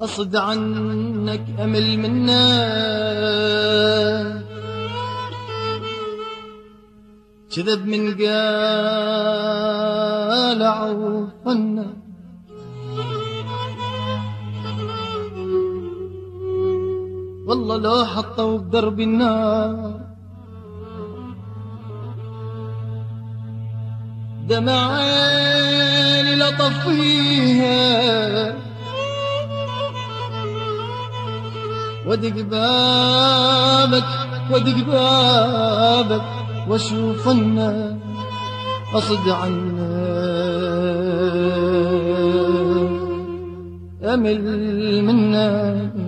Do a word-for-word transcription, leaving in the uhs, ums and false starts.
أصد عنك أمل منك كذب من قال عوفنا والله لو حطوا بدرب النار دمع عيني لطفيها ودق بابك ودق بابك واشوف الناس أصد عنك أمل منك